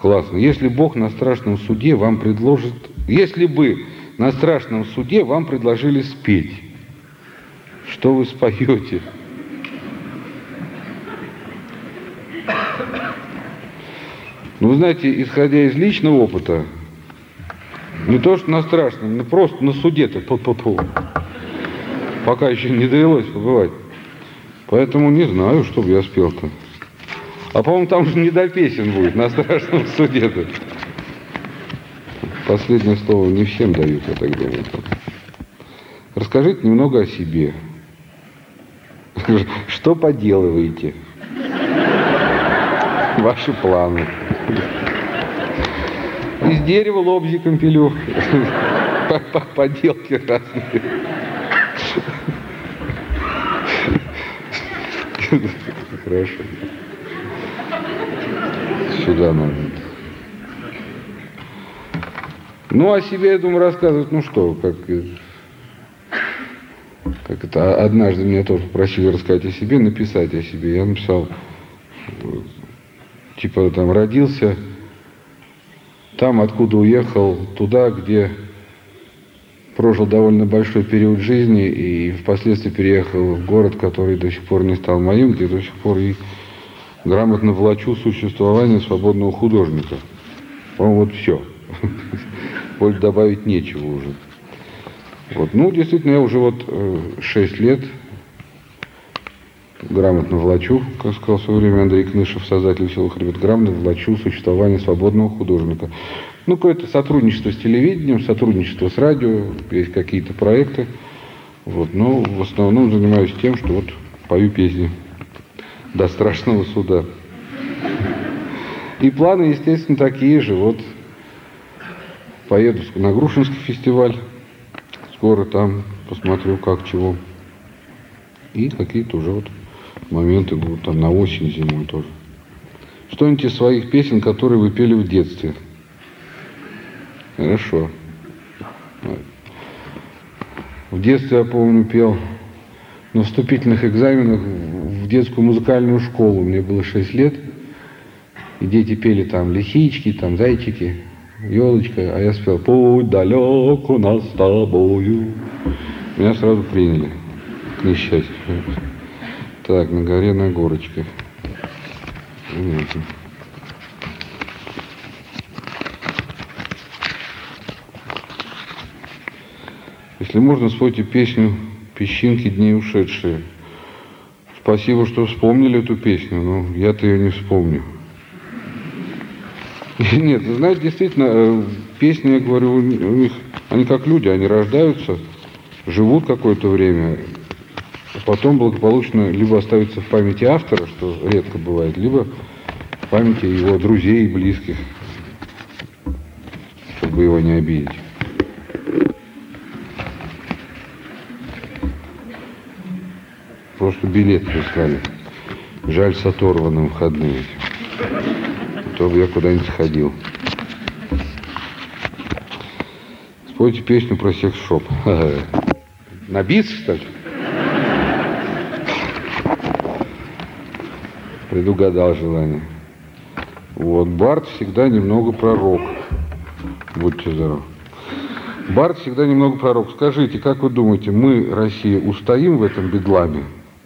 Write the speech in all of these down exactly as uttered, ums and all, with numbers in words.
Классно. Если Бог на страшном суде вам предложит... Если бы на страшном суде вам предложили спеть, что вы споете? Ну, вы знаете, исходя из личного опыта, не то что на страшном, но просто на суде-то ту-ту-ту. Пока еще не довелось побывать. Поэтому не знаю, что бы я спел-то. А, по-моему, там же не до песен будет на страшном суде-то. Последнее слово не всем дают, я так думаю. Расскажите немного о себе. Что поделываете? Ваши планы. Из дерева лобзиком пилю. Поделки разные. Хорошо. Сюда надо. Ну, о себе, я думаю, рассказывать, ну что, как, как это, однажды меня тоже попросили рассказать о себе, написать о себе. Я написал, типа, там, родился, там, откуда уехал, туда, где прожил довольно большой период жизни и впоследствии переехал в город, который до сих пор не стал моим, где до сих пор и грамотно влачу существование свободного художника. По-моему, вот все. Больше добавить нечего уже. Вот. Ну, действительно, я уже вот шесть лет грамотно влачу, как сказал в свое время Андрей Кнышев, создатель «Веселых ребят», грамотно влачу существование свободного художника. Ну, какое-то сотрудничество с телевидением, сотрудничество с радио, есть какие-то проекты. Вот. Но в основном занимаюсь тем, что вот пою песни до страшного суда. И планы, естественно, такие же. Вот поеду на Грушинский фестиваль. Скоро там посмотрю, как, чего. И какие-то уже вот моменты будут там на осень, зимой тоже. Что-нибудь из своих песен, которые вы пели в детстве. Хорошо. В детстве, я помню, пел на вступительных экзаменах в детскую музыкальную школу. Мне было шесть лет. И дети пели там лисички, там зайчики, елочка. А я спел «Путь далек у нас с тобою». Меня сразу приняли, к несчастью. Так, на горе, на горочке. Понятно. Если можно, спойте песню «Песчинки дней ушедшие». Спасибо, что вспомнили эту песню, но я-то ее не вспомню. Нет, вы знаете, действительно, песни, я говорю, у них, они как люди, они рождаются, живут какое-то время, а потом благополучно либо остаются в памяти автора, что редко бывает, либо в памяти его друзей и близких, чтобы его не обидеть. Просто билет прислали. Жаль, с оторванным входным. А то бы я куда-нибудь сходил. Спойте песню про секс-шоп. На бис, кстати. Предугадал желание. Вот, Барт всегда немного пророк. Будьте здоровы. Барт всегда немного пророк. Скажите, как вы думаете, мы, Россия, устоим в этом бедламе?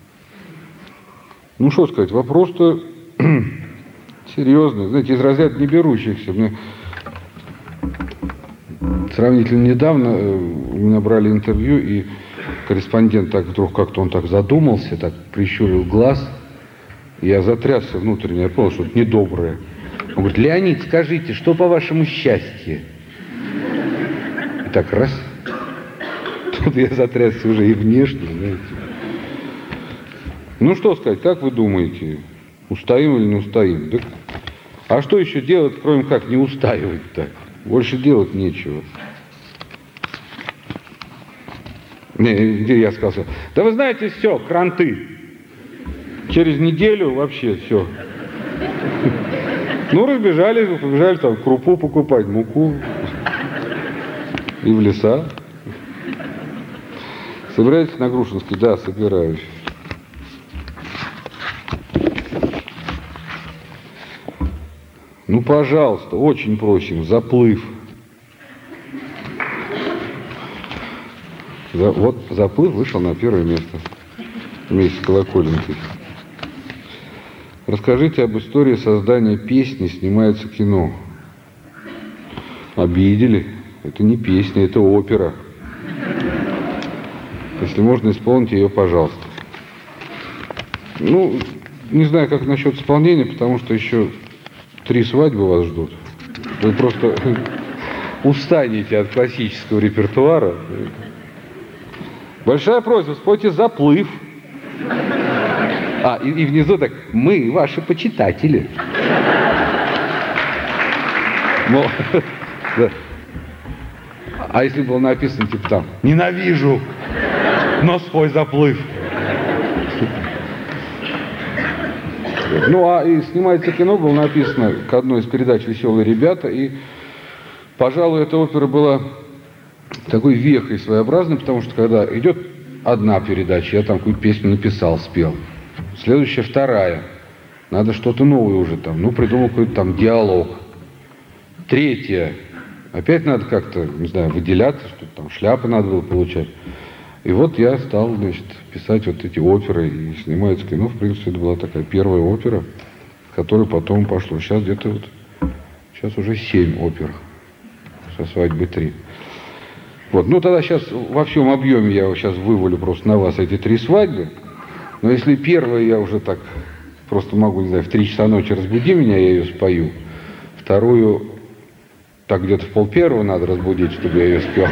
Ну, что сказать, вопрос-то серьезный. Знаете, из разряда не берущихся. Мне сравнительно недавно у меня брали интервью, и корреспондент так вдруг как-то он так задумался, так прищурил глаз. Я затрясся внутренне, я понял, что это недоброе. Он говорит: Леонид, скажите, что по вашему счастью? И так раз. Тут я затрясся уже и внешне, знаете. Ну, что сказать, как вы думаете, устоим или не устоим? Да, а что еще делать, кроме как не устаивать-то? Больше делать нечего. Не, я сказал, да вы знаете, все, кранты. Через неделю вообще все. Ну, разбежались, побежали там крупу покупать, муку. И в леса. Собираетесь на Грушинский? Да, собираюсь. Ну, пожалуйста, очень просим, заплыв. За, вот заплыв вышел на первое место вместе с Колоколенкой. Расскажите об истории создания песни «Снимается кино». Обидели. Это не песня, это опера. Если можно исполнить ее, пожалуйста. Ну, не знаю, как насчет исполнения, потому что еще три свадьбы вас ждут. Вы просто устанете от классического репертуара. Большая просьба, спойте «Заплыв». А, и, и внизу так: «Мы ваши почитатели». Ну, да. А если было написано, типа там: «Ненавижу, но спой «Заплыв». Ну, а и «Снимается кино» было написано к одной из передач «Веселые ребята», и, пожалуй, эта опера была такой вехой своеобразной, потому что когда идет одна передача, я там какую-то песню написал, спел. Следующая, вторая. Надо что-то новое уже там. Ну, придумал какой-то там диалог. Третья. Опять надо как-то, не знаю, выделяться, что-то там, шляпы надо было получать. И вот я стал, значит, писать вот эти оперы. И «Снимается кино», в принципе, это была такая первая опера, которая потом пошло. Сейчас где-то вот, сейчас уже семь опер. Со «Свадьбы» три. Вот, ну тогда сейчас во всем объеме я сейчас вывалю просто на вас эти три свадьбы. Но если первую я уже так просто могу, не знаю, в три часа ночи разбуди меня, я ее спою. Вторую так где-то в полпервого надо разбудить, чтобы я ее спел.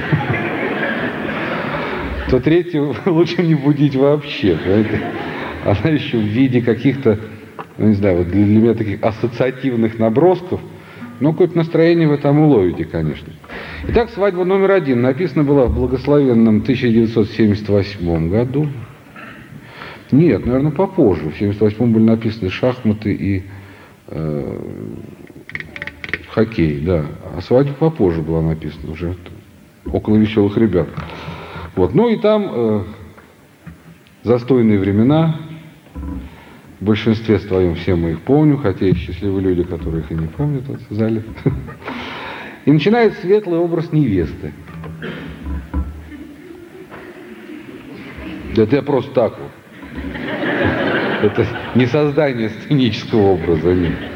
То третью лучше не будить вообще. Понимаете? Она еще в виде каких-то, ну не знаю, вот для меня таких ассоциативных набросков. Но какое-то настроение вы там уловите, конечно. Итак, свадьба номер один написана была в благословенном тысяча девятьсот семьдесят восьмом году. Нет, наверное, попозже. В семьдесят восьмом были написаны шахматы и э, хоккей, да. А свадьба попозже была написана, уже около «Веселых ребят». Вот. Ну и там э, застойные времена. В большинстве своем все мы их помним, хотя есть счастливые люди, которые их и не помнят вот, в зале. И начинает светлый образ невесты. Это я просто так вот. Это не создание сценического образа, нет.